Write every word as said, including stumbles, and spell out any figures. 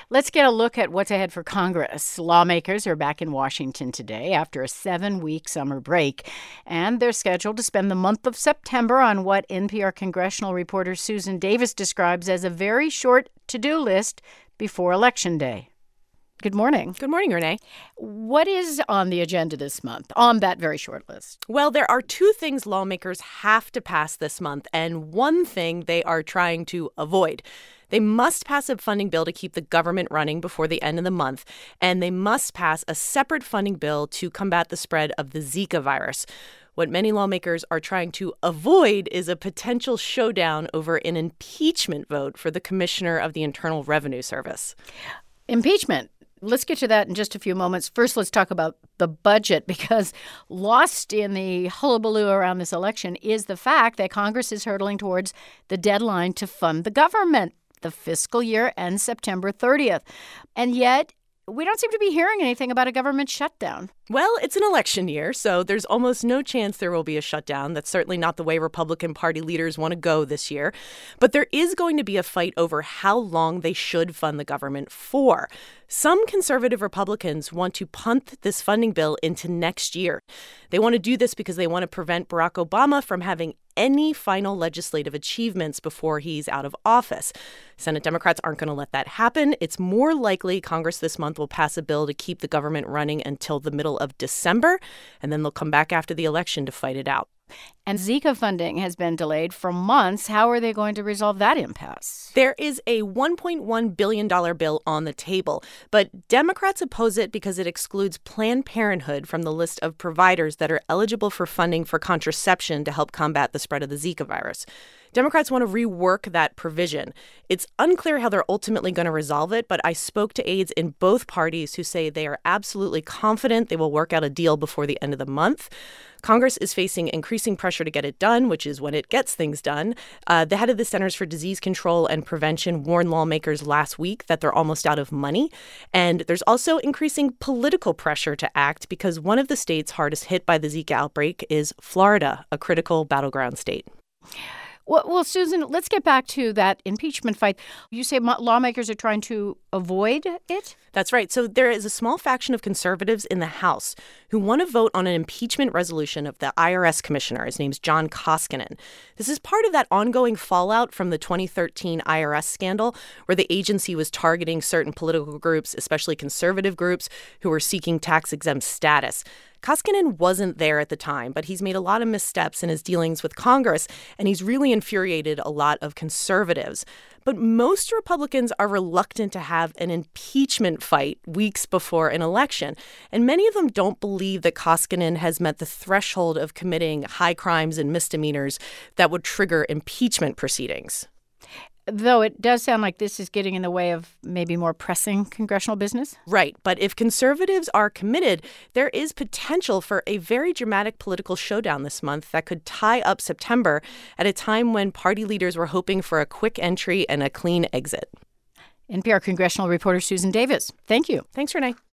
Let's get a look at what's ahead for Congress. Lawmakers are back in Washington today after a seven-week summer break, and they're scheduled to spend the month of September on what N P R congressional reporter Susan Davis describes as a very short to-do list before Election Day. Good morning. Good morning, Renee. What is on the agenda this month on that very short list? Well, there are two things lawmakers have to pass this month, and one thing they are trying to avoid. They must pass a funding bill to keep the government running before the end of the month, and they must pass a separate funding bill to combat the spread of the Zika virus. What many lawmakers are trying to avoid is a potential showdown over an impeachment vote for the commissioner of the Internal Revenue Service. Impeachment. Let's get to that in just a few moments. First, let's talk about the budget, because lost in the hullabaloo around this election is the fact that Congress is hurtling towards the deadline to fund the government. The fiscal year ends September thirtieth. And yet, we don't seem to be hearing anything about a government shutdown. Well, it's an election year, so there's almost no chance there will be a shutdown. That's certainly not the way Republican Party leaders want to go this year. But there is going to be a fight over how long they should fund the government for. Some conservative Republicans want to punt this funding bill into next year. They want to do this because they want to prevent Barack Obama from having any final legislative achievements before he's out of office. Senate Democrats aren't going to let that happen. It's more likely Congress this month will pass a bill to keep the government running until the middle of December, and then they'll come back after the election to fight it out. And Zika funding has been delayed for months. How are they going to resolve that impasse? There is a one point one billion dollars bill on the table, but Democrats oppose it because it excludes Planned Parenthood from the list of providers that are eligible for funding for contraception to help combat the spread of the Zika virus. Democrats want to rework that provision. It's unclear how they're ultimately going to resolve it, but I spoke to aides in both parties who say they are absolutely confident they will work out a deal before the end of the month. Congress is facing increasing pressure to get it done, which is when it gets things done. Uh, the head of the Centers for Disease Control and Prevention warned lawmakers last week that they're almost out of money. And there's also increasing political pressure to act because one of the states hardest hit by the Zika outbreak is Florida, a critical battleground state. Well, well, Susan, let's get back to that impeachment fight. You say lawmakers are trying to avoid it? That's right. So there is a small faction of conservatives in the House who want to vote on an impeachment resolution of the I R S commissioner. His name's John Koskinen. This is part of that ongoing fallout from the twenty thirteen I R S scandal, where the agency was targeting certain political groups, especially conservative groups, who were seeking tax-exempt status. Koskinen wasn't there at the time, but he's made a lot of missteps in his dealings with Congress, and he's really infuriated a lot of conservatives. But most Republicans are reluctant to have an impeachment fight weeks before an election, and many of them don't believe that Koskinen has met the threshold of committing high crimes and misdemeanors that would trigger impeachment proceedings. Though it does sound like this is getting in the way of maybe more pressing congressional business. Right. But if conservatives are committed, there is potential for a very dramatic political showdown this month that could tie up September at a time when party leaders were hoping for a quick entry and a clean exit. N P R congressional reporter Susan Davis, thank you. Thanks, Renee.